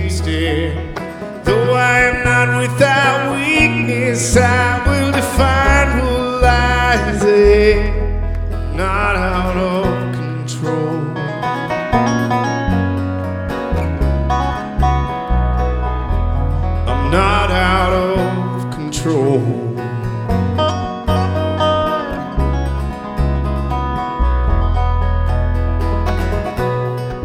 instead. Though I am not without weakness, I will define what lies ahead. Not out of